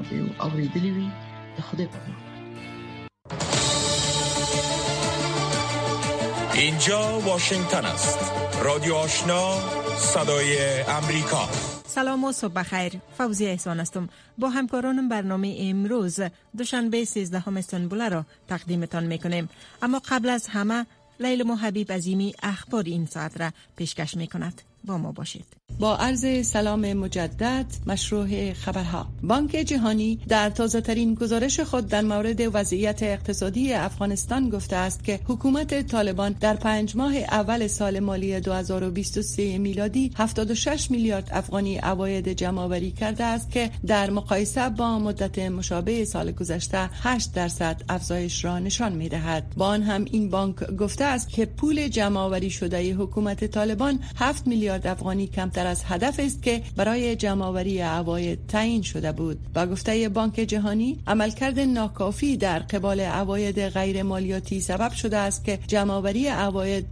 وی او اوریدلی وي د خدای په امان. اینجا واشنگتن است. رادیو آشنا، صدای امریکا. سلام و صبح بخیر. فوزیه احسان هستم. با همکارانم برنامه امروز دوشنبه 13 استانبول را تقدیمتان میکنیم. اما قبل از همه لیلا حبیب عظیمی اخبار این ساعت را پیشکش میکند. با ما باشید. با عرض سلام مجدد، مشروع خبرها. بانک جهانی در تازه‌ترین گزارش خود در مورد وضعیت اقتصادی افغانستان گفته است که حکومت طالبان در 5 ماه اول سال مالی 2023 میلادی 76 میلیارد افغانی عواید جمع‌آوری کرده است که در مقایسه با مدت مشابه سال گذشته 8% افزایش را نشان می‌دهد. با آن هم این بانک گفته است که پول جمع‌آوری شده حکومت طالبان 7 میلیارد افغانی کمتر از هدف است که برای جمع‌آوری عواید تعیین شده بود. با گفته بانک جهانی، عملکرد ناکافی در قبال عواید غیر مالیاتی سبب شده است که جمع‌آوری عواید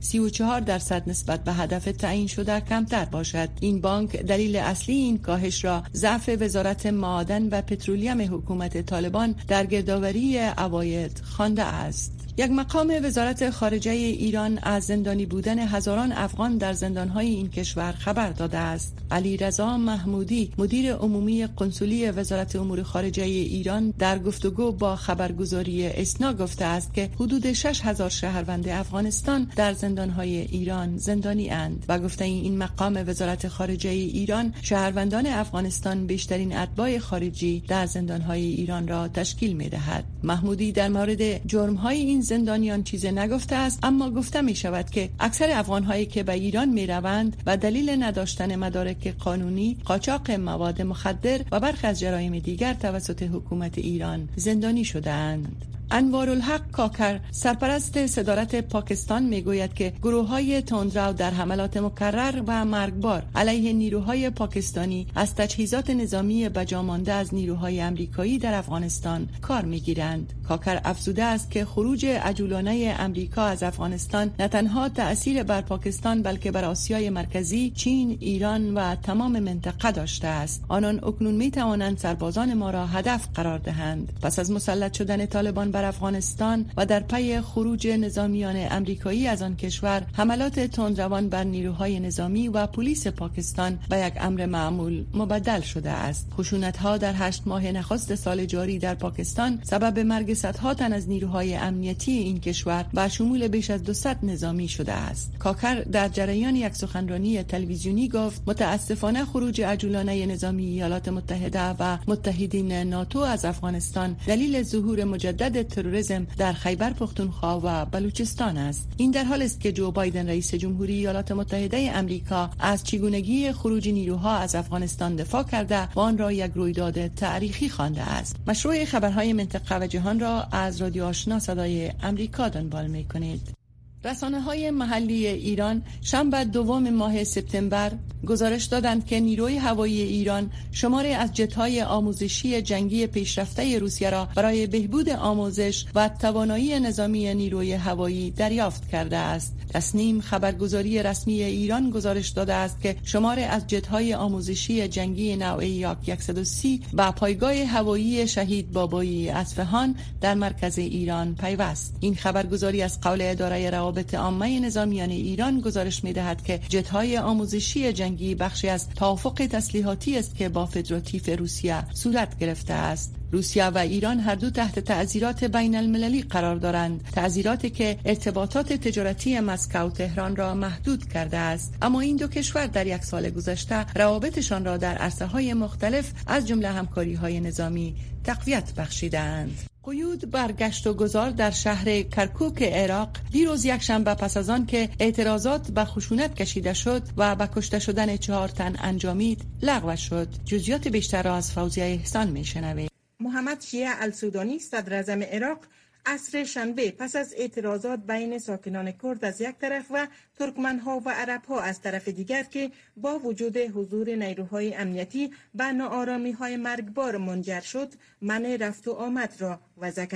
34% نسبت به هدف تعیین شده کمتر باشد. این بانک دلیل اصلی این کاهش را ضعف وزارت معادن و پترولیم حکومت طالبان در گردآوری عواید خوانده است. یک مقام وزارت خارجه ایران از زندانی بودن هزاران افغان در زندان‌های این کشور خبر داده است. علی رضا محمودی، مدیر عمومی قنصلی وزارت امور خارجه ایران، در گفتگو با خبرگزاری اسنا گفته است که حدود 6000 شهروند افغانستان در زندان‌های ایران زندانی اند و گفته این مقام وزارت خارجه ایران شهروندان افغانستان بیشترین اتباع خارجی در زندان‌های ایران را تشکیل می‌دهد. محمودی در مورد جرم‌های این زندانیان چیزی نگفته است، اما گفته می شود که اکثر افغان‌هایی که به ایران می روند و دلیل نداشتن مدارک قانونی، قاچاق مواد مخدر و برخی از جرایم دیگر توسط حکومت ایران زندانی شده اند. انوارالحق کاکر، سرپرست صدارت پاکستان، میگوید که گروه‌های تندرو در حملات مکرر و مرگبار علیه نیروهای پاکستانی از تجهیزات نظامی بجامانده از نیروهای امریکایی در افغانستان کار میگیرند. کاکر افزوده است که خروج عجولانه امریکا از افغانستان نه تنها تأثیر بر پاکستان بلکه بر آسیای مرکزی، چین، ایران و تمام منطقه داشته است. آنان اکنون میتوانند سربازان ما را هدف قرار دهند. پس از مسلط شدن طالبان بر افغانستان و در پی خروج نظامیان امریکایی از آن کشور، حملات تندروان بر نیروهای نظامی و پلیس پاکستان به یک امر معمول مبدل شده است. خشونت‌ها در 8 ماه نخست سال جاری در پاکستان سبب مرگ صدها تن از نیروهای امنیتی این کشور و شمول بیش از 200 نظامی شده است. کاکر در جریان یک سخنرانی تلویزیونی گفت متاسفانه خروج عجولانه نظامی ایالات متحده و متحدین ناتو از افغانستان دلیل ظهور مجدد تروریسم در خیبر پختونخوا و بلوچستان است. این در حالی است که جو بایدن رئیس جمهوری ایالات متحده آمریکا از چگونگی خروج نیروها از افغانستان دفاع کرده و آن را یک رویداد تاریخی خوانده است. مشروع خبرهای منطقه و جهان را از رادیو آشنا صدای امریکا دنبال می‌کنید. رسانه‌های محلی ایران شنبه 2 ماه سپتامبر گزارش دادند که نیروی هوایی ایران شماری از جت‌های آموزشی جنگی پیشرفته روسیه را برای بهبود آموزش و توانایی نظامی نیروی هوایی دریافت کرده است. تصنیم خبرگزاری رسمی ایران گزارش داده است که شماری از جت‌های آموزشی جنگی نوع یاک 130 به پایگاه هوایی شهید بابایی اصفهان در مرکز ایران پیوست. این خبرگزاری از قول اداره روابط عامه نظامیان ایران گزارش می‌دهد که جت‌های آموزشی جنگی بخشی از توافق تسلیحاتی است که با فدراتیو روسیه صورت گرفته است. روسیه و ایران هر دو تحت تعزیرات بین المللی قرار دارند، تعزیراتی که ارتباطات تجارتی مسکو و تهران را محدود کرده است. اما این دو کشور در یک سال گذشته روابطشان را در عرصه‌های مختلف از جمله همکاری‌های نظامی تقویت بخشیدند. قیود بر گشت و گذار در شهر کرکوک عراق دیروز یکشنبه پس از آن که اعتراضات به خشونت کشیده شد و به کشته شدن 4 تن انجامید لغو شد. جزئیات بیشتر را از فوزیه احسان میشنوید. محمد شیعه السودانی، صدر اعظم عراق، عصر شنبه پس از اعتراضات بین ساکنان کرد از یک طرف و ترکمنها و عربها از طرف دیگر که با وجود حضور نیروهای امنیتی به ناآرامی‌های مرگبار منجر شد، منع رفت و آمد را وضع کرد.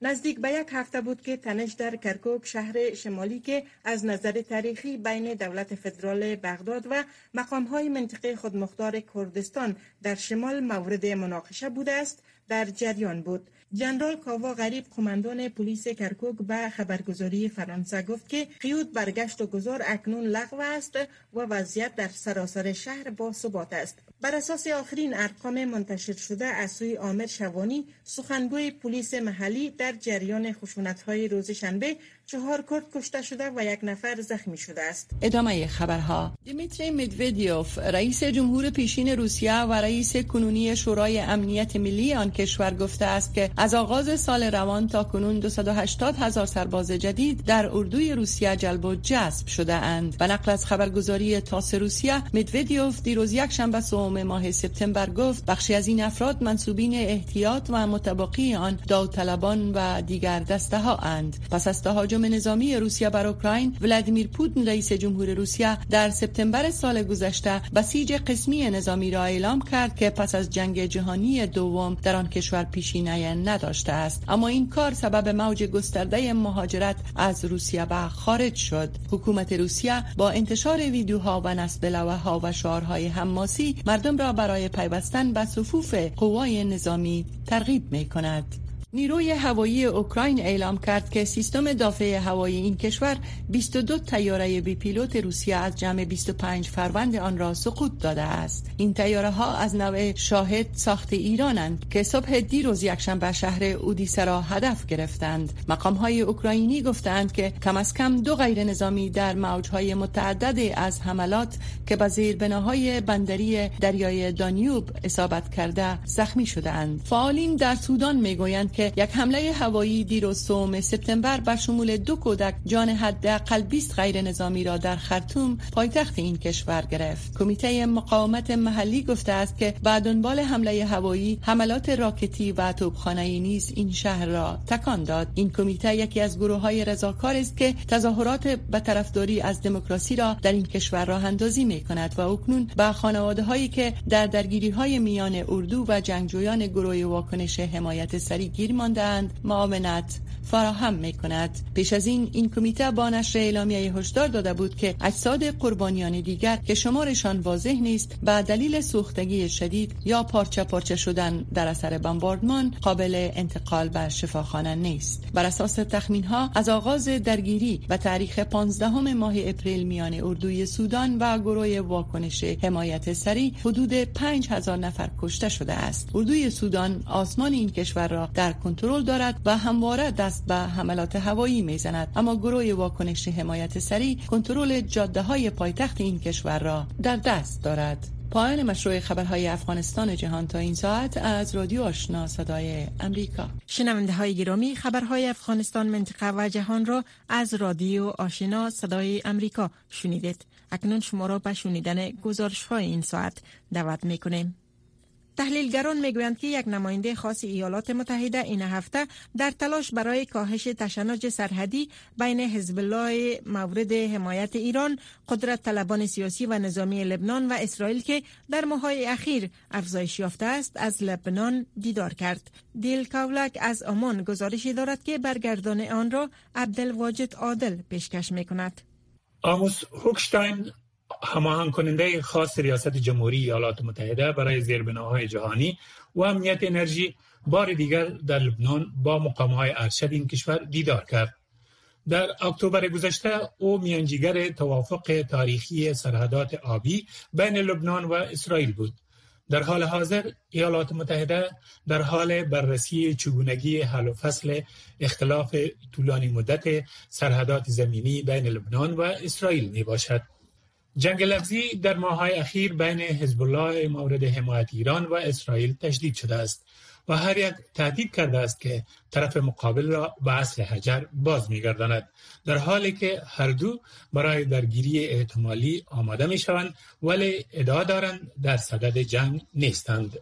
نزدیک به یک هفته بود که تنش در کرکوک، شهر شمالی که از نظر تاریخی بین دولت فدرال بغداد و مقام‌های منطقه خودمختار کردستان در شمال مورد مناقشه بوده است، در جریان بود. جنرال کاوا غریب، قماندان پلیس کرکوک، به خبرگزاری فرانسه گفت که قیود برگشت و گذار اکنون لغو است و وضعیت در سراسر شهر با ثبات است. بر اساس آخرین ارقام منتشر شده از سوی عامر شوانی، سخنگوی پلیس محلی، در جریان خشونت‌های روز شنبه 4 کرد کشته شده و 1 نفر زخمی شده است. ادامه خبرها. دیمیتری مدودیوف، رئیس جمهور پیشین روسیه و رئیس کنونی شورای امنیت ملی آن کشور گفته است که از آغاز سال روان تا کنون 280,000 سرباز جدید در اردوی روسیه جلب و جذب شده اند. به نقل از خبرگزاری تاس روسیه، مدودیوف دیروز یک شنبه سوم ماه سپتامبر گفت بخشی از این افراد منسوبین احتیاط و متبقی آن داوطلبان و دیگر دسته ها اند. پس از تهاجم نظامی روسیه بر اوکراین، ولادیمیر پوتین رئیس جمهور روسیه در سپتامبر سال گذشته بسیج قسمی نظامی را اعلام کرد که پس از جنگ جهانی دوم در آن کشور پیشینه نداشته است، اما این کار سبب موج گسترده مهاجرت از روسیه به خارج شد. حکومت روسیه با انتشار ویدیوها و نصب لوحه‌ها و شعارهای حماسی مردم را برای پیوستن به صفوف قوای نظامی ترغیب می‌کند. نیروی هوایی اوکراین اعلام کرد که سیستم دفاع هوایی این کشور 22 طیاره بی پیلوت روسیه از جمع 25 فروند آن را سقوط داده است. این طیاره ها از نوع شاهد ساخت ایرانند که صبح دیروز یکشنبه شهر اودیسه را هدف گرفتند. مقام های اوکراینی گفتند که کم از کم 2 غیر نظامی در موجهای متعدد از حملات که به زیربناهای بندری دریای دانیوب اصابت کرده زخمی شدند. فعالین در سودان میگویند که یک حمله هوایی دیروز سوم سپتامبر بر شمول 2 کودک جان حداقل 20 غیر نظامی را در خرطوم، پایتخت این کشور گرفت. کمیته مقاومت محلی گفته است که به دنبال حمله هوایی، حملات راکتی و توپخانه‌ای نیز این شهر را تکان داد. این کمیته یکی از گروه‌های رضاکار است که تظاهرات به طرفداری از دموکراسی را در این کشور راه اندازی می‌کند و اکنون به خانواده‌هایی که در درگیری‌های میان اردو و جنگجویان گروه واکنش حمایت سریع گیر مانده‌اند معاونت فراهم می‌کند. پیش از این کمیته با نشر اعلامیه هشدار داده بود که اجساد قربانیان دیگر که شمارشان واضح نیست به دلیل سوختگی شدید یا پارچه پارچه شدن در اثر بمباردمان قابل انتقال به شفاخانه نیست. بر اساس تخمین‌ها از آغاز درگیری و تاریخ 15 ماه اپریل میان اردوی سودان و گروه واکنش حمایت سریع حدود 5000 نفر کشته شده است. اردوی سودان آسمان این کشور را در کنترل دارد و همواره دست به حملات هوایی میزند، اما گروه واکنش حمایت سریع کنترل جاده‌های پایتخت این کشور را در دست دارد. پایان مشروع خبرهای افغانستان جهان تا این ساعت از رادیو آشنا صدای امریکا. شنونده های گرامی، خبرهای افغانستان، منطقه و جهان را از رادیو آشنا صدای امریکا شنیدید. اکنون شما را به شنیدن گزارش‌های این ساعت دعوت می‌کنیم. تحلیلگران میگویند که یک نماینده خاص ایالات متحده این هفته در تلاش برای کاهش تشنج سرحدی بین حزب الله مورد حمایت ایران، قدرت طلبان سیاسی و نظامی لبنان و اسرائیل که در ماه‌های اخیر افزایش یافته است، از لبنان دیدار کرد. دیل کاولک از عمان گزارشی دارد که برگردان آن را عبدالواجد عادل پیشکش میکند. آموس هوکشتاین، هماهنگ کننده خاص ریاست جمهوری ایالات متحده برای زیربناهای جهانی و امنیت انرژی، بار دیگر در لبنان با مقام‌های ارشد این کشور دیدار کرد. در اکتبر گذشته او میانجیگر توافق تاریخی سرحدات آبی بین لبنان و اسرائیل بود. در حال حاضر ایالات متحده در حال بررسی چگونگی حل و فصل اختلاف طولانی مدت سرحدات زمینی بین لبنان و اسرائیل می باشد. جنگ لفظی در ماه‌های اخیر بین حزب الله مورد حمایت ایران و اسرائیل تشدید شده است و هر یک تهدید کرده است که طرف مقابل را به اصل حجر باز می‌گرداند، در حالی که هر دو برای درگیری احتمالی آماده می‌شوند ولی ادعا دارند در صدد جنگ نیستند.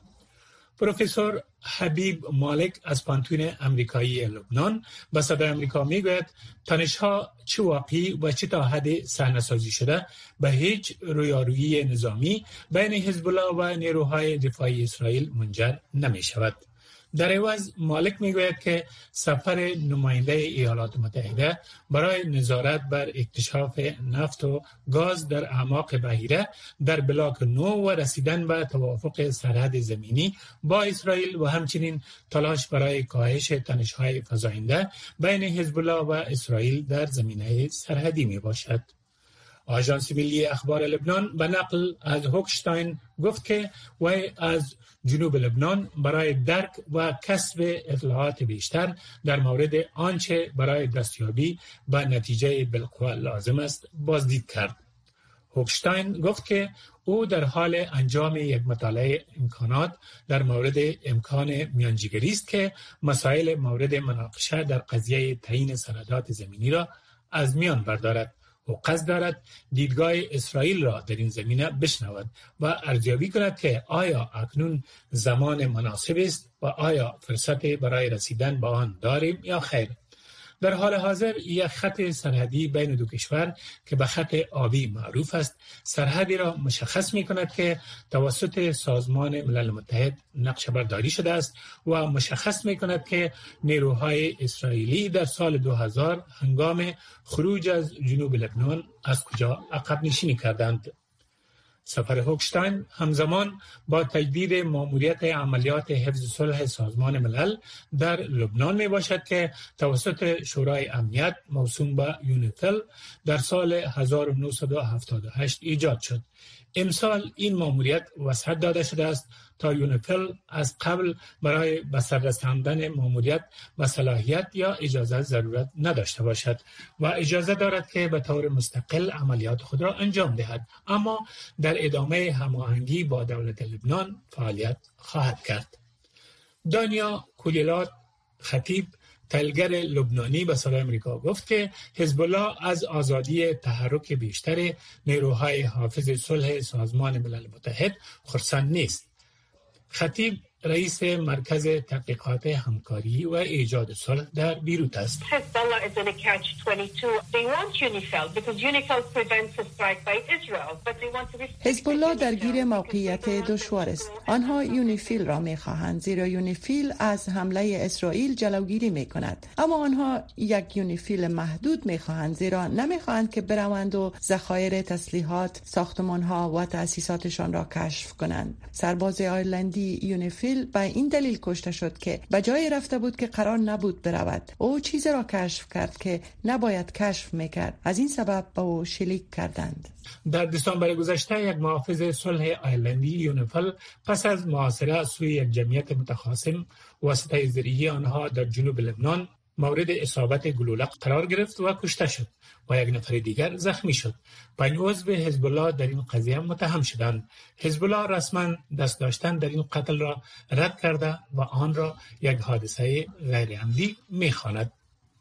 پروفسور حبیب مالک از پانتون امریکایی لبنان به صدای امریکا میگوید تنش‌ها چه واقعی و چه تا حد صحنه‌سازی شده به هیچ رویارویی نظامی بین حزب الله و نیروهای دفاعی اسرائیل منجر نمی شود. در عوض مالک میگوید که سفر نماینده ایالات متحده برای نظارت بر اکتشاف نفت و گاز در اعماق بحیره در بلاک 9 و رسیدن به توافق سرحد زمینی با اسرائیل و همچنین تلاش برای کاهش تنش‌های فزاینده بین حزب الله و اسرائیل در زمینه سرحدی می باشد. آژانس ملی اخبار لبنان به نقل از هوکشتاین گفت که وی از جنوب لبنان برای درک و کسب اطلاعات بیشتر در مورد آنچه برای دستیابی به نتیجه بالقوه لازم است بازدید کرد. هوکشتاین گفت که او در حال انجام یک مطالعه امکانات در مورد امکان میانجیگری است که مسائل مورد مناقشه در قضیه تعیین سرحدات زمینی را از میان بردارد و قصد دارد دیدگاه اسرائیل را در این زمینه بشنود و ارزیابی کند که آیا اکنون زمان مناسب است و آیا فرصت برای رسیدن به آن داریم یا خیر. در حال حاضر یک خط سرحدی بین دو کشور که به خط آبی معروف است سرحدی را مشخص می کند که توسط سازمان ملل متحد نقشه برداری شده است و مشخص می کند که نیروهای اسرائیلی در سال 2000 هنگام خروج از جنوب لبنان از کجا عقب نشینی کردند. سفر هوکشتاین همزمان با تجدید مأموریت عملیات حفظ صلح سازمان ملل در لبنان می باشد که توسط شورای امنیت موسوم به یونیفیل در سال 1978 ایجاد شد. امسال این مأموریت وسعت داده شده است تا یونیفیل از قبل برای به سر رساندن مأموریت و صلاحیت یا اجازه ضرورت نداشته باشد و اجازه دارد که به طور مستقل عملیات خود را انجام دهد، اما در ادامه هماهنگی با دولت لبنان فعالیت خواهد کرد. دانیا کولیلات خطیب تحلیلگر لبنانی به صدای آمریکا گفت که حزب الله از آزادی تحرک بیشتر نیروهای حافظ صلح سازمان ملل متحد خرسند نیست. خطیب رئیس مرکز تحقیقات همکاری و ایجاد صلح در بیروت است. حزب الله درگیر موقعیت دشوار است. آنها یونیفیل را می‌خواهند زیرا یونیفیل از حمله اسرائیل جلوگیری می‌کند، اما آنها یک یونیفیل محدود می‌خواهند زیرا نمی‌خواهند که بروند و ذخایر تسلیحات، ساختمان‌ها و تأسیساتشان را کشف کنند. سرباز آیرلندی یونیفیل به این دلیل کشته شد که به جای رفته بود که قرار نبود برود. او چیزی را کشف کرد که نباید کشف میکرد. از این سبب به او شلیک کردند. در دسامبر گذشته یک محافظ صلح آیرلندی یونیفیل پس از محاصره از سوی یک جمعیت متخاصم واسطه زرعی آنها در جنوب لبنان مورد اصابت گلوله قرار گرفت و کشته شد و یک نفر دیگر زخمی شد. 5 عضو حزب الله در این قضیه متهم شدند. حزب الله رسما دست داشتن در این قتل را رد کرده و آن را یک حادثه غیر عمدی می‌خواند.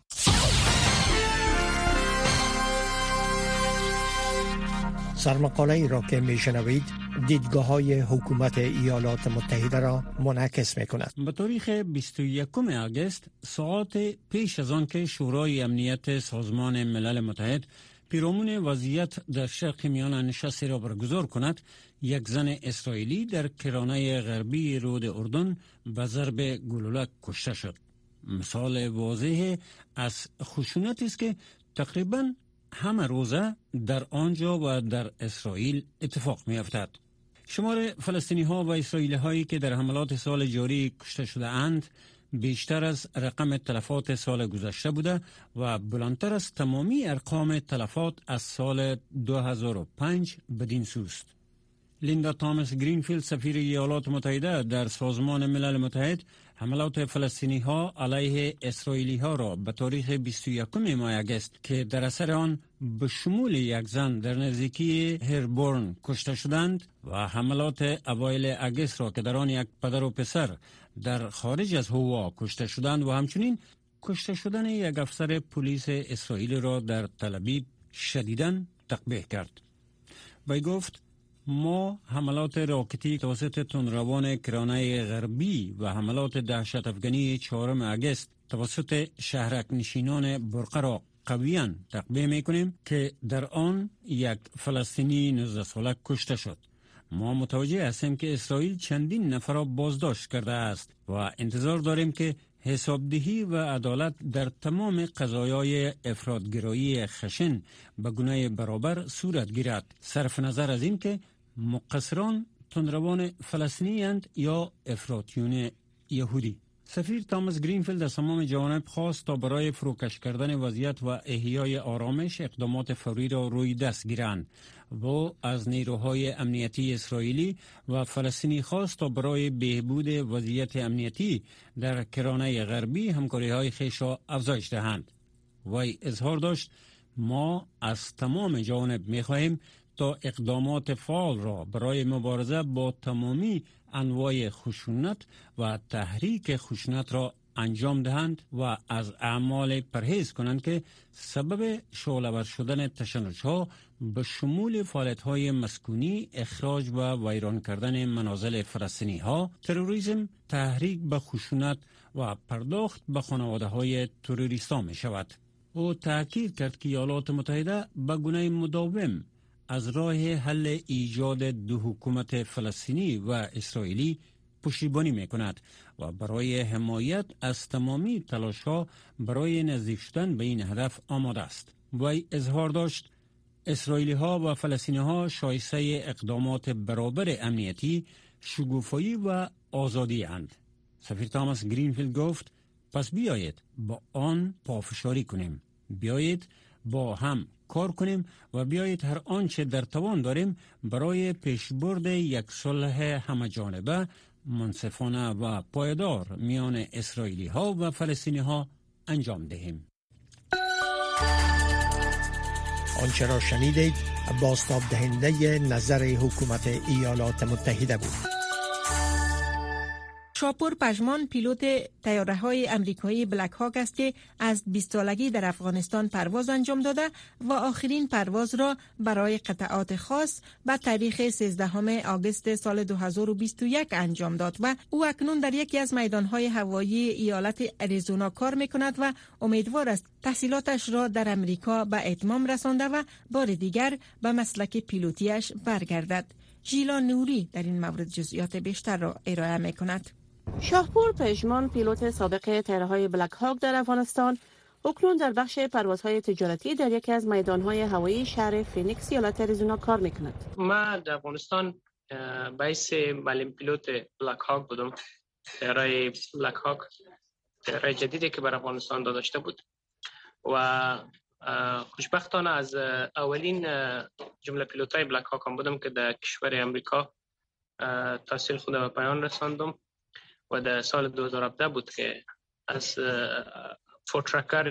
سرمقاله ای را که میشنوید دیدگاه‌های حکومت ایالات متحده را منعکس می‌کند. به تاریخ 21 آگوست ساعات پیش از آن که شورای امنیت سازمان ملل متحد پیرامون وضعیت در شرق میانه نشستی را برگزار کند، یک زن اسرائیلی در کرانه غربی رود اردن به ضرب گلوله کشته شد. مثال واضح از خشونتی است که تقریباً همه روزه در آنجا و در اسرائیل اتفاق می افتد. شمار فلسطینی ها و اسرائیلی هایی که در حملات سال جاری کشته شده اند بیشتر از رقم تلفات سال گذشته بوده و بلندتر از تمامی ارقام تلفات از سال 2005 بدین سوست. لیندا تامس گرینفیلد سفیر ایالات متحده در سازمان ملل متحد حملات فلسطینی ها علیه اسرائیلی ها را به تاریخ 21 ماه آگوست که در اثر آن به شمول یک زن در نزدیکی هربورن کشته شدند و حملات اوایل آگوست را که در آن یک پدر و پسر در خارج از هوا کشته شدند و همچنین کشته شدن یک افسر پلیس اسرائیل را در تل ابیب شدیداً تقبیح کرد. وی گفت ما حملات راکتی توسط تندروان کرانه غربی و حملات دهشت افغانی 4 آگوست توسط شهرک نشینان برقه را قویاً تقبیح می‌کنیم که در آن یک فلسطینی 19 ساله کشته شد. ما متوجه هستیم که اسرائیل چندین نفر را بازداشت کرده است و انتظار داریم که حسابدهی و عدالت در تمام قضایای افراطگرایی خشن به گونه برابر صورت گیرد، صرف نظر از این که مقصران تندروان فلسطینی اند یا افراطیون یهودی. سفیر تامس گرینفیلد از تمام جوانب خواست تا برای فروکش کردن وضعیت و احیای آرامش اقدامات فوری را روی دست گیرند و از نیروهای امنیتی اسرائیلی و فلسطینی خواست تا برای بهبود وضعیت امنیتی در کرانه غربی همکاری‌های خویش را افزایش دهند. وی اظهار داشت: ما از تمام جوانب می‌خواهیم تا اقدامات فعال را برای مبارزه با تمامی انواع خشونت و تحریک خشونت را انجام دهند و از اعمال پرهیز کنند که سبب شعله‌ور شدن تشنج‌ها به شمول فعالیت‌های مسکونی، اخراج و ویران کردن منازل فلسطینی‌ها، تروریسم، تحریک به خشونت و پرداخت به خانواده‌های تروریستان می‌شود. او تاکید کرد که ایالات متحده به گونه مداوم از راه حل ایجاد دو حکومت فلسطینی و اسرائیلی پشتیبانی می‌کند و برای حمایت از تمامی تلاش‌ها برای نزدیک شدن به این هدف آماده است. وی اظهار داشت: اسرائیلی‌ها و فلسطینی‌ها شایسته اقدامات برابر امنیتی، شگوفایی و آزادی اند. سفیر تامس گرینفیلد گفت: پس بیایید با آن پافشاری کنیم، بیایید با هم کار کنیم و بیایید هر آنچه در توان داریم برای پیشبرد یک صلح همه‌جانبه، منصفانه و پایدار میان اسرائیلی ها و فلسطینی ها انجام دهیم. آنچه را شنیدید بازتاب دهنده نظر حکومت ایالات متحده بود. شاپور پژمان پیلوت طیاره‌های امریکایی بلک هاک است که از 20 سالگی در افغانستان پرواز انجام داده و آخرین پرواز را برای قطعات خاص به تاریخ 13 آگوست سال 2021 انجام داد و او اکنون در یکی از میدان‌های هوایی ایالت اریزونا کار می‌کند و امیدوار است تحصیلاتش را در امریکا به اتمام رسانده و بار دیگر به مسلک پیلوتیش برگردد. ژیلا نوری در این مورد جزئیات بیشتر را ارائه می‌کند. شاپور پژمان پیلوت سابق طیاره‌های بلک هاک در افغانستان اکنون در بخش پروازهای تجارتی در یکی از میدان‌های هوایی شهر فینیکس ایالت اریزونا کار می‌کند. من در افغانستان بایس معلم پیلوت بلک هاک بودم. طیاره بلک هاک طیاره جدیدی که بر افغانستان داشته بود و خوشبختانه از اولین جمله پیلوتای بلک هاک هم بودم که در کشور امریکا تحصیل خود به پایان رساندم و در سال 2017 بود که از فورترکر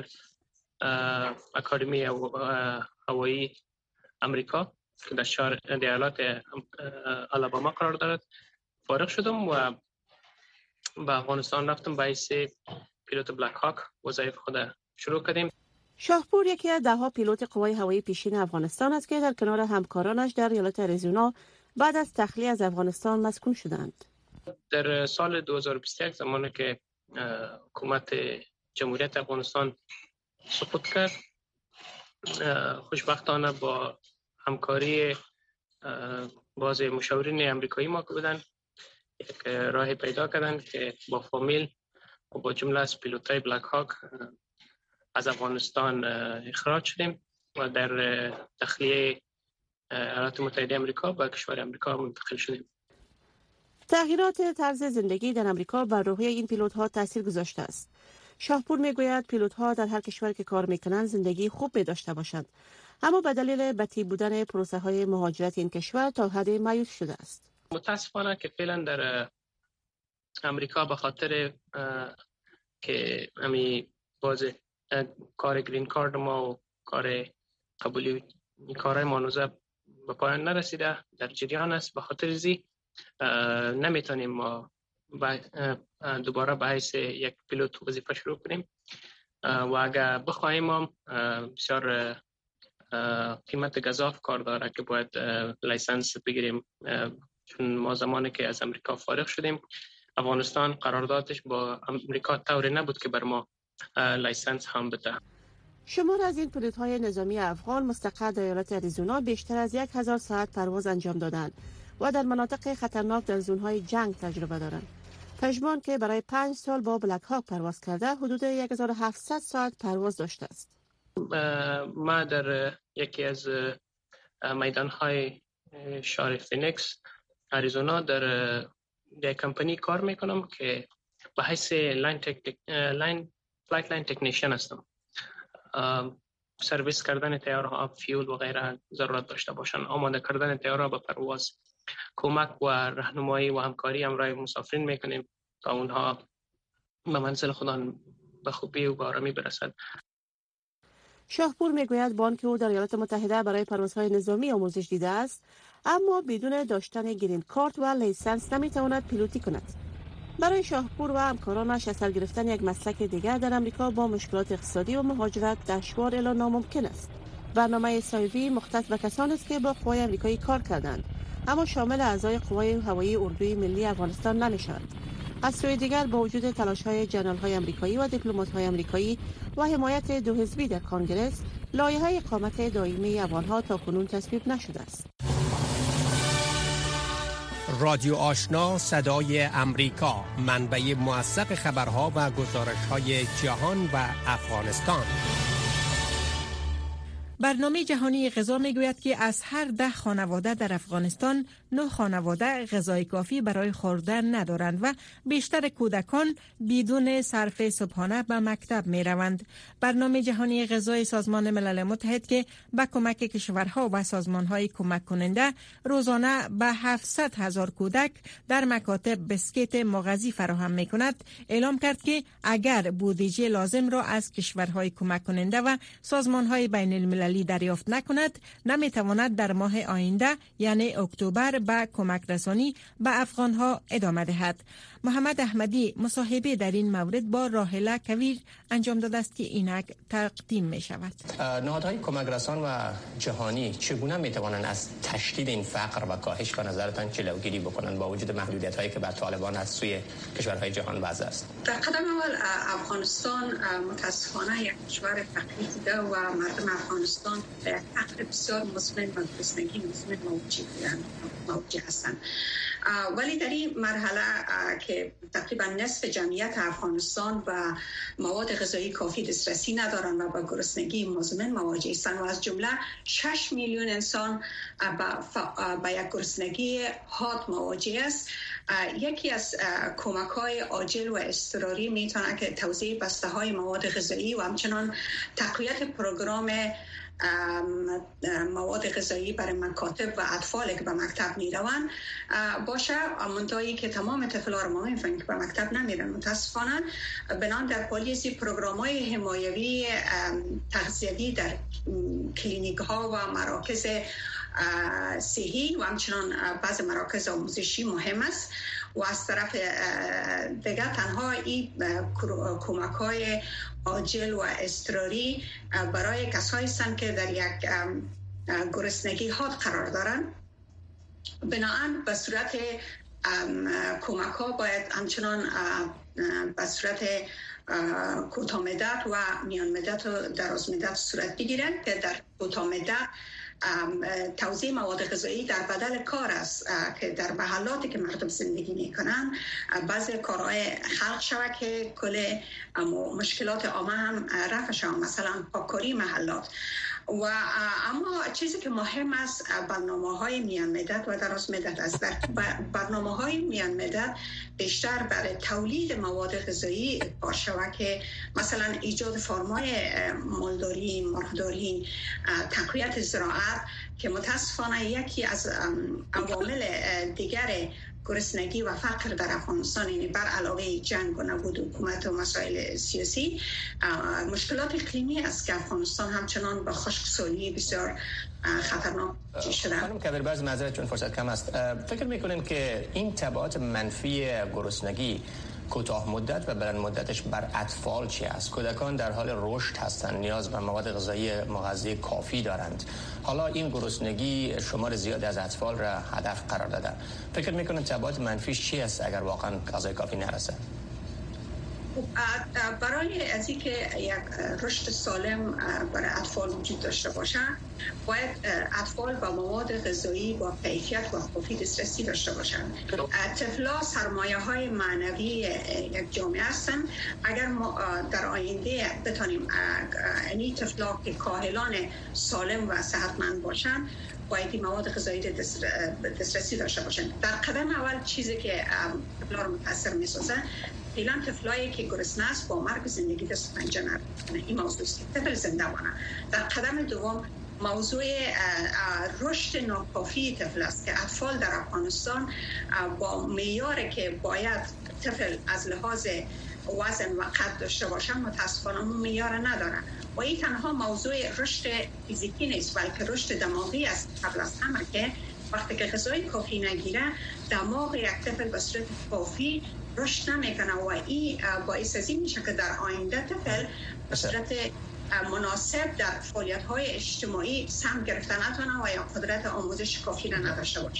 اکادمی هوایی امریکا که در شهر ایالت آلاباما قرار دارد فارغ شدم و به افغانستان رفتم. باعث پیلوت بلک هاک وظایف خود شروع کردیم. شاپور یکی از 10 پیلوت قوای هوایی پیشین افغانستان است که در کنار همکارانش در ایالت اریزونا بعد از تخلیه از افغانستان مسکون شدند. در سال 2021 زمانی که حکومت جمهوریت افغانستان سقوط کرد، خوشبختانه با همکاری بعض مشاورین امریکایی ما که بودن یک راه پیدا کردن که با فامیل و با جمله از پیلوتای بلک هاک از افغانستان اخراج شدیم و در تخلیه ایالات متحده امریکا به کشور امریکا منتقل شدیم. تغییرات طرز زندگی در امریکا بر روحیه این پیلوت‌ها تاثیر گذاشته است. شاپور میگوید پیلوت‌ها در هر کشور که کار میکنند زندگی خوب می داشته باشند، اما به دلیل بطیء بودن پروسه‌های مهاجرت این کشور تا حد مایوس شده است. متاسفانه که فعلا در امریکا به خاطر که همی باز کار گرین کارت ما و کار قبولی کارهای مانوزه به پایان نرسیده در جریان است، به خاطر زی نمیتونیم ما دوباره به حیث یک پیلوت وظیفه شروع کنیم و اگر بخواهیم ما بسیار قیمت گزاف کار داره که باید لایسنس بگیریم، چون ما زمانی که از امریکا فارغ شدیم افغانستان قراردادش با امریکا طوری نبود که بر ما لایسنس هم بده. شمار از این پیلوت‌های نظامی افغان مستقر در ایالت اریزونا بیشتر از 1000 ساعت پرواز انجام دادند و در مناطق خطرناک در زونهای جنگ تجربه دارند. پژمان که برای 5 سال با بلک هاک پرواز کرده حدود 1700 ساعت پرواز داشته است. ما در یکی از میدانهای شهر فینیکس آریزونا در یک کمپانی کار میکنم که به حیث فلایت لاین تکنیشن هستم. سرویس کردن طیاره‌ها، فیول و غیره ضرورت داشته باشن، آماده کردن طیاره به پرواز، کمک و راهنمایی و همکاری همراه مسافرین میکنیم تا اونها به منزل خودشان به خوبی و به آرامی برسند. شاهپور میگوید بانک او در ایالات متحده برای پروازهای نظامی آموزش دیده است، اما بدون داشتن گرین کارت و لیسانس نمیتواند پیلوتی کند. برای شاهپور و همکارانش اثر گرفتن یک مسلک دیگر در امریکا با مشکلات اقتصادی و مهاجرت دشوار الی ناممکن است. برنامه سایوی مختص به کسانی است که با قوای امریکایی کار کردند، اما شامل اعضای قوای هوایی اردوی ملی افغانستان نمیشوند. از سوی دیگر با وجود تلاش‌های جنرال‌های آمریکایی و دیپلمات‌های آمریکایی و حمایت دو حزبی در کنگره، لایحه اقامت دائمی افغان‌ها تاکنون تصویب نشده است. رادیو آشنا صدای امریکا، منبع موثق خبرها و گزارش‌های جهان و افغانستان. برنامه جهانی غذا میگوید که از هر 10 خانواده در افغانستان 9 خانواده غذای کافی برای خوردن ندارند و بیشتر کودکان بدون صرف صبحانه به مکتب می روند. برنامه جهانی غذای سازمان ملل متحد که با کمک کشورها و سازمانهای کمک کننده روزانه به 700,000 کودک در مکاتب بسکیت مغذی فراهم می کند، اعلام کرد که اگر بودجه لازم را از کشورهای کمک کننده و سازمانهای بین المللی دریافت نکند، نمیتواند در ماه آینده یعنی اکتبر به کمک رسانی به افغانها ادامه دهد. محمد احمدی مصاحبه در این مورد با راهله کویر انجام داده است که اینک تقدیم می شود. نهادهای کمک رسان و جهانی چگونه می توانند از تشدید این فقر و کاهش به نظرتان جلوگیری بکنند با وجود محدودیت هایی که بر طالبان از سوی کشورهای جهان وضع است؟ در قدم اول افغانستان متاسفانه یک کشور فقیر بوده و مردم افغانستان در فقر بسیار مزمن و گرسنگی مزمن مواجه هستند. ولی در این مرحله که تقریبا نصف جمعیت افغانستان و مواد غذایی کافی دسترسی ندارند و با گرسنگی مزمن مواجه هستند و از جمله 6 میلیون انسان با یک گرسنگی حاد مواجه است. یکی از کمک‌های عاجل و اضطراری میتونه که توزیع بسته‌های مواد غذایی و همچنان تقویت پروگرام مواد غذایی برای مکاتب و اطفال که به مکتب میروند باشه. منتهایی که تمام طفل‌ها رو ما می‌فهمیم که به مکتب نمیرن متاسفانه، بنان در پالیسی پروگرام‌های حمایوی تغذیوی در کلینیک‌ها و مراکز صحی و همچنان بعض مراکز آموزشی مهم است و از طرف دیگر تنها این کمک‌های عاجل و اضطراری برای کسایی هستند که در یک گرسنگی حاد قرار دارند. بنابراین به صورت کمک‌ها باید همچنان به صورت کوتاه مدت و میان مدت و دراز مدت صورت بگیرند که در کوتاه مدت توزیع مواد غذایی در بدل کار است که در محلاتی که مردم زندگی میکنن بعضی کارهای خلق شود که کل مشکلات عامه هم رفع شود، مثلا پاککاری محلات. و اما چیزی که مهم است برنامه‌های میان مدت و دراز مدت است. در برنامه‌های میان مدت بیشتر برای تولید مواد غذایی کار شود که مثلا ایجاد فرمای مالداری، مرغداری، تقویت زراعت که متاسفانه یکی از عوامل دیگر گرسنگی و فقر در افغانستان، یعنی بر علاوه جنگ و نبود حکومت و مسائل سیاسی، مشکلات اقلیمی است که افغانستان همچنان با خشکسالی بسیار خطرناک شده. خانم کویر، بعضی معذرت چون فرصت کم است، فکر میکنین که این تبعات منفی گرسنگی کوتاه مدت و بلند مدتش بر اطفال چی است؟ کودکان در حال رشد هستند، نیاز به مواد غذایی مغذی کافی دارند. حالا این گرسنگی شمار زیادی از اطفال را هدف قرار داده. فکر میکنید تبعات منفیش چی است اگر واقعا غذای کافی نرسه؟ برای از اینکه یک رشد سالم برای اطفال وجود داشته باشه، باید اطفال با مواد غذایی با کیفیت و کافی دسترسی داشته باشند. طفلا سرمایه های معنوی یک جامعه هستند. اگر ما در آینده بتانیم این طفلا که کاهلان سالم و صحتمند باشند، باید این مواد غذایی دسترسی داشته باشند. در قدم اول چیزی که طفلا رو متاثر می‌سازه، فعلا طفلایی که گرسنه است با مرگ زندگی دست و پنجه نکنه. این موضوع است که طفل زنده مانه. در قدم دوم موضوع رشد ناکافی طفل است که اطفال در افغانستان با معیاری که باید طفل از لحاظ وزن و قد داشته باشن متاسفانه اون معیار ندارن و این تنها موضوع رشد فیزیکی نیست بلکه رشد دماغی است. قبل از همه که وقتی که غذای کافی نگیره دماغ یک طفل به صورت کافی رشد نمیکنه و این باعث از این میشه که در آینده طفل به صورت مناسب در فعالیت‌های اجتماعی سهم گرفتن نتونه و یا قدرت آموزش کافی نداشته باشه.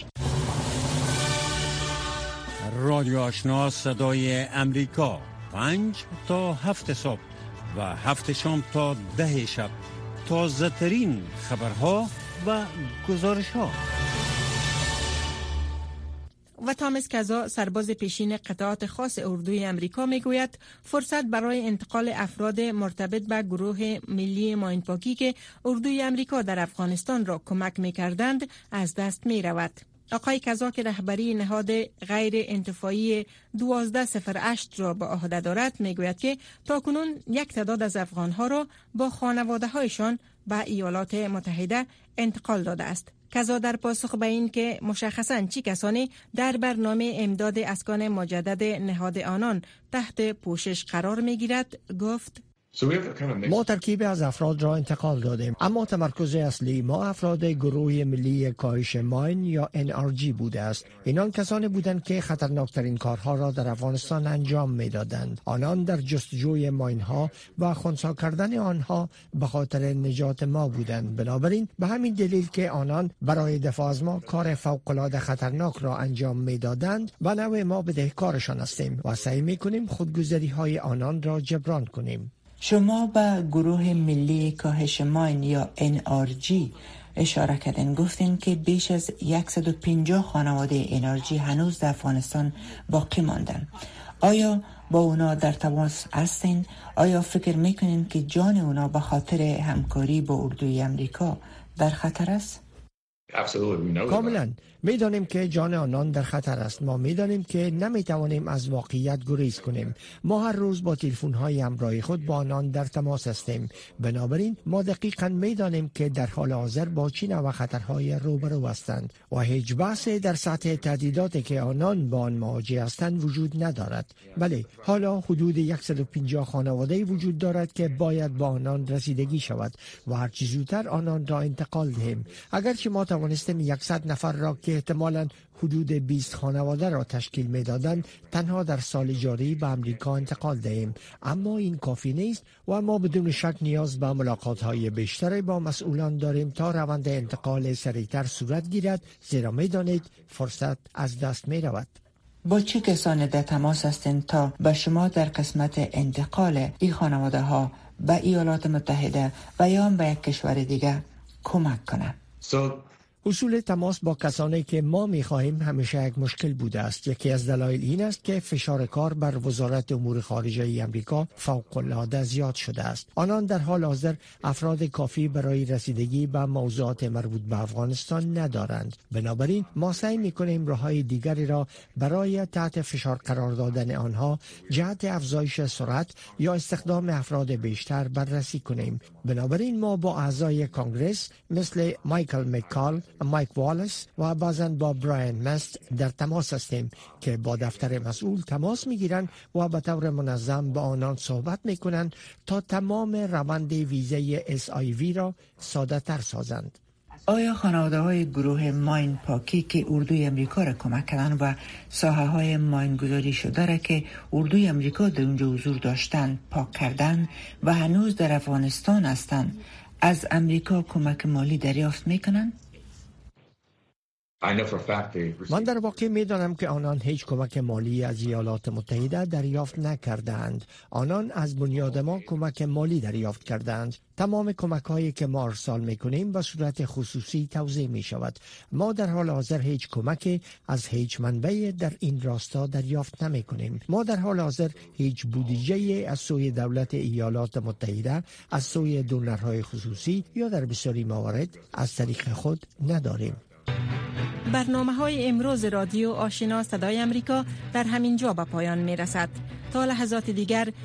رادیو آشنا صدای امریکا 5 تا 7 صبح و 7 شام تا 10 شب، تازه ترین خبرها و گزارش ها. و تامس کزا سرباز پیشین قطعات خاص اردوی امریکا میگوید فرصت برای انتقال افراد مرتبط به گروه ملی ماینپاکی که اردوی امریکا در افغانستان را کمک میکردند از دست می رود. آقای کزا که رهبری نهاد غیر انتفاعی 1208 را به عهده دارد میگوید که تاکنون یک تعداد از افغانها را با خانواده هایشان به ایالات متحده انتقال داده است. کزا در پاسخ به این که مشخصاً چی کسانی در برنامه امداد اسکان مجدد نهاد آنان تحت پوشش قرار میگیرد گفت: ما ترکیب از افراد را انتقال دادیم، اما تمرکز اصلی ما افراد گروه ملی کاهش ماین یا NRG بوده است. اینان کسانی بودند که خطرناکترین کارها را در افغانستان انجام میدادند. آنان در جستجوی ماین ها و خنثی کردن آنها به خاطر نجات ما بودند. بنابراین به همین دلیل که آنان برای دفاع از ما کار فوق العاده خطرناک را انجام میدادند و نوع ما بدهکارشان هستیم و سعی میکنیم خودگذری های آنان را جبران کنیم. شما به گروه ملی کاهش ماین یا NRG اشاره کردین، گفتین که بیش از 150 خانواده NRG هنوز در افغانستان باقی ماندن. آیا با اونا در تماس هستین؟ آیا فکر میکنین که جان اونا به خاطر همکاری با اردوی امریکا در خطر است؟ کاملا میدانیم که جان آنان در خطر است. ما میدانیم که نمیتوانیم از واقعیت گریز کنیم. ما هر روز با تلفن‌های همراه خود با آنان در تماس هستیم. بنابراین ما دقیقاً میدانیم که در حال حاضر با چه نوع خطرهای روبرو هستند و هیچ بحثی در سطح تهدیداتی که آنان با آن مواجه هستند وجود ندارد. بله، حالا حدود 150 خانواده وجود دارد که باید با آنان رسیدگی شود و هر چه زودتر آنان را انتقال دهیم. اگرچه ما توانستیم 100 نفر را که احتمالاً حدود 20 خانواده را تشکیل می‌دادند تنها در سال جاری به امریکا انتقال دهیم، اما این کافی نیست و ما بدون شک نیاز به ملاقات‌های بیشتری با مسئولان داریم تا روند انتقال سریعتر صورت گیرد، زیرا می‌دانید فرصت از دست می‌رود. با چه کسانی در تماس هستند تا به شما در قسمت انتقال این خانواده ها به ایالات متحده و یا به یک کشور دیگر کمک کنند؟ اصول تماس با کسانی که ما می‌خواهیم همیشه یک مشکل بوده است. یکی از دلایل این است که فشار کار بر وزارت امور خارجه آمریکا فوق‌العاده زیاد شده است. آنان در حال حاضر افراد کافی برای رسیدگی به موضوعات مربوط به افغانستان ندارند. بنابراین ما سعی می‌کنیم راه‌های دیگری را برای تحت فشار قرار دادن آنها جهت افزایش سرعت یا استخدام افراد بیشتر بررسی کنیم. بنابراین ما با اعضای کانگرس مثل مایکل مکال، مایک والیس و بعضاً با برایان مست در تماس هستیم که با دفتر مسئول تماس میگیرند و به طور منظم با آنان صحبت میکنند تا تمام روند ویزه SIV را ساده تر سازند. آیا خانواده های گروه ماین پاکی که اردوی امریکا را کمک کردن و ساحه های ماین گذاری شده را که اردوی امریکا در اونجا حضور داشتن پاک کردن و هنوز در افغانستان هستند از امریکا کمک مالی دریافت میکنن؟ من در واقع می‌دانم که آنان هیچ کمک مالی از ایالات متحده دریافت نکردند. آنان از بنیاد ما کمک مالی دریافت کردند. تمام کمک‌هایی که ما ارسال می‌کنیم به صورت خصوصی توزیع می‌شود. ما در حال حاضر هیچ کمکی از هیچ منبعی در این راستا دریافت نمی‌کنیم. ما در حال حاضر هیچ بودجه‌ای از سوی دولت ایالات متحده، از سوی دونرهای خصوصی یا در بسیاری موارد از طریق خود نداریم. برنامه‌های امروز رادیو آشنا صدای امریکا در همین جا به پایان می‌رسد. تا لحظات دیگر